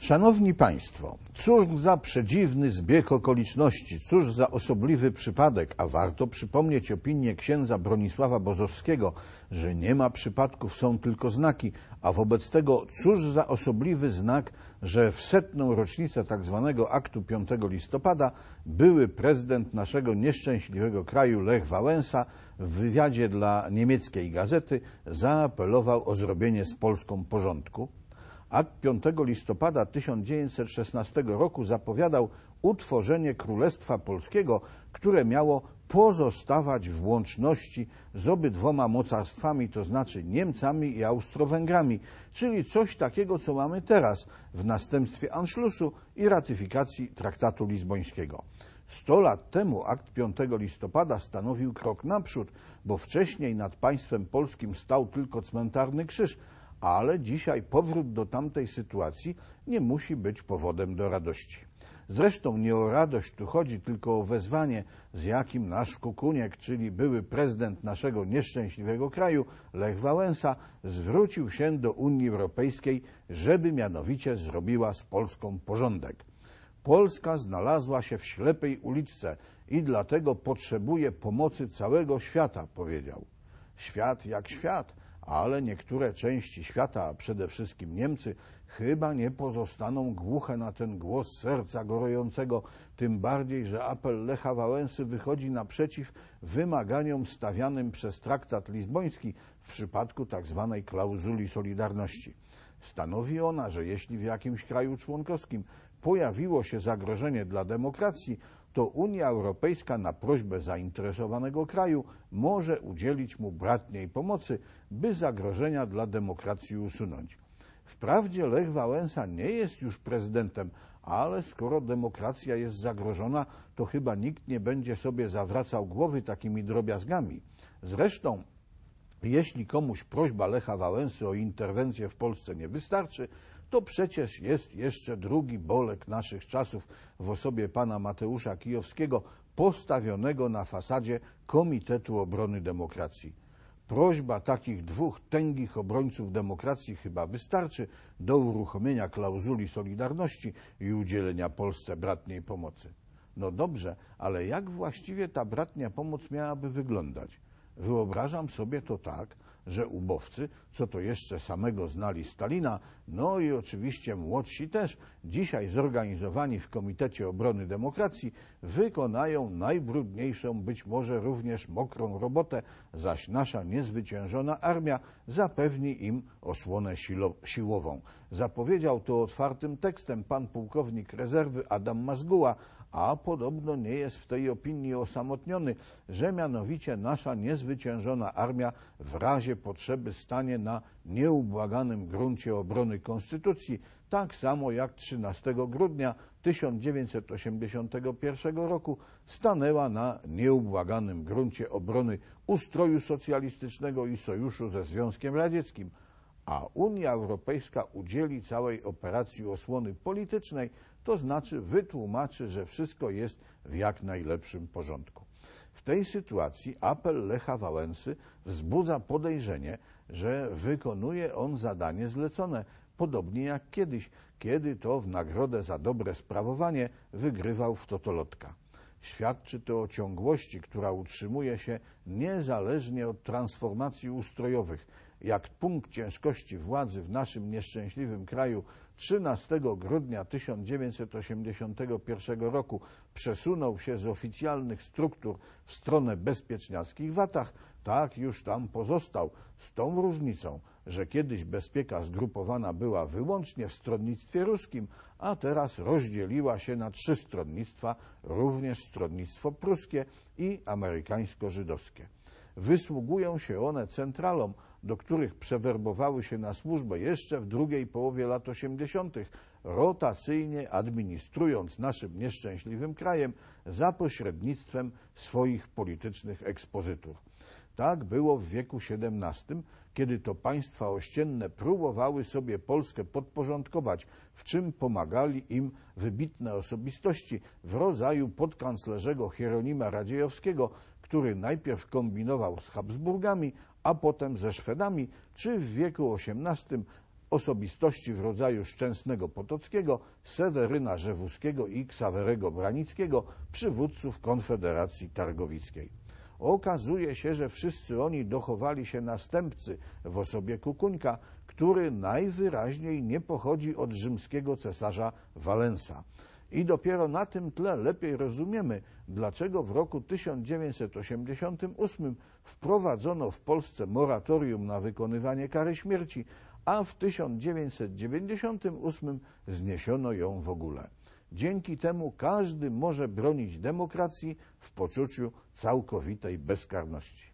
Szanowni Państwo, cóż za przedziwny zbieg okoliczności, cóż za osobliwy przypadek, a warto przypomnieć opinię księdza Bronisława Bozowskiego, że nie ma przypadków, są tylko znaki, a wobec tego cóż za osobliwy znak, że w 100. rocznicę tzw. aktu 5 listopada były prezydent naszego nieszczęśliwego kraju Lech Wałęsa w wywiadzie dla niemieckiej gazety zaapelował o zrobienie z Polską porządku. Akt 5 listopada 1916 roku zapowiadał utworzenie Królestwa Polskiego, które miało pozostawać w łączności z obydwoma mocarstwami, to znaczy Niemcami i Austro-Węgrami, czyli coś takiego, co mamy teraz w następstwie Anschlussu i ratyfikacji traktatu lizbońskiego. 100 lat temu akt 5 listopada stanowił krok naprzód, bo wcześniej nad państwem polskim stał tylko cmentarny krzyż, ale dzisiaj powrót do tamtej sytuacji nie musi być powodem do radości. Zresztą nie o radość tu chodzi, tylko o wezwanie, z jakim nasz Kukuniek, czyli były prezydent naszego nieszczęśliwego kraju, Lech Wałęsa, zwrócił się do Unii Europejskiej, żeby mianowicie zrobiła z Polską porządek. Polska znalazła się w ślepej uliczce i dlatego potrzebuje pomocy całego świata, powiedział. Świat jak świat, ale niektóre części świata, a przede wszystkim Niemcy, chyba nie pozostaną głuche na ten głos serca gorejącego, tym bardziej, że apel Lecha Wałęsy wychodzi naprzeciw wymaganiom stawianym przez traktat lizboński w przypadku tzw. klauzuli solidarności. Stanowi ona, że jeśli w jakimś kraju członkowskim pojawiło się zagrożenie dla demokracji, to Unia Europejska na prośbę zainteresowanego kraju może udzielić mu bratniej pomocy, by zagrożenia dla demokracji usunąć. Wprawdzie Lech Wałęsa nie jest już prezydentem, ale skoro demokracja jest zagrożona, to chyba nikt nie będzie sobie zawracał głowy takimi drobiazgami. Zresztą, jeśli komuś prośba Lecha Wałęsy o interwencję w Polsce nie wystarczy, to przecież jest jeszcze drugi Bolek naszych czasów w osobie pana Mateusza Kijowskiego, postawionego na fasadzie Komitetu Obrony Demokracji. Prośba takich dwóch tęgich obrońców demokracji chyba wystarczy do uruchomienia klauzuli solidarności i udzielenia Polsce bratniej pomocy. No dobrze, ale jak właściwie ta bratnia pomoc miałaby wyglądać? Wyobrażam sobie to tak, że ubowcy, co to jeszcze samego znali Stalina, no i oczywiście młodsi też, dzisiaj zorganizowani w Komitecie Obrony Demokracji, wykonają najbrudniejszą, być może również mokrą robotę, zaś nasza niezwyciężona armia zapewni im osłonę siłową. Zapowiedział to otwartym tekstem pan pułkownik rezerwy Adam Mazguła, a podobno nie jest w tej opinii osamotniony, że mianowicie nasza niezwyciężona armia w razie potrzeby stanie na nieubłaganym gruncie obrony Konstytucji, tak samo jak 13 grudnia 1981 roku stanęła na nieubłaganym gruncie obrony ustroju socjalistycznego i sojuszu ze Związkiem Radzieckim, a Unia Europejska udzieli całej operacji osłony politycznej, to znaczy wytłumaczy, że wszystko jest w jak najlepszym porządku. W tej sytuacji apel Lecha Wałęsy wzbudza podejrzenie, że wykonuje on zadanie zlecone, podobnie jak kiedyś, kiedy to w nagrodę za dobre sprawowanie wygrywał w totolotka. Świadczy to o ciągłości, która utrzymuje się niezależnie od transformacji ustrojowych. Jak punkt ciężkości władzy w naszym nieszczęśliwym kraju 13 grudnia 1981 roku przesunął się z oficjalnych struktur w stronę bezpieczniackich watach, tak już tam pozostał, z tą różnicą, że kiedyś bezpieka zgrupowana była wyłącznie w stronnictwie ruskim, a teraz rozdzieliła się na 3 stronnictwa, również stronnictwo pruskie i amerykańsko-żydowskie. Wysługują się one centralom, do których przewerbowały się na służbę jeszcze w drugiej połowie lat 80., rotacyjnie administrując naszym nieszczęśliwym krajem za pośrednictwem swoich politycznych ekspozytur. Tak było w wieku XVII, kiedy to państwa ościenne próbowały sobie Polskę podporządkować, w czym pomagali im wybitne osobistości w rodzaju podkanclerzego Hieronima Radziejowskiego, który najpierw kombinował z Habsburgami, a potem ze Szwedami, czy w wieku XVIII osobistości w rodzaju Szczęsnego Potockiego, Seweryna Rzewuskiego i Ksawerego Branickiego, przywódców Konfederacji Targowickiej. Okazuje się, że wszyscy oni dochowali się następcy w osobie Kukuńka, który najwyraźniej nie pochodzi od rzymskiego cesarza Walensa. I dopiero na tym tle lepiej rozumiemy, dlaczego w roku 1988 wprowadzono w Polsce moratorium na wykonywanie kary śmierci, a w 1998 zniesiono ją w ogóle. Dzięki temu każdy może bronić demokracji w poczuciu całkowitej bezkarności.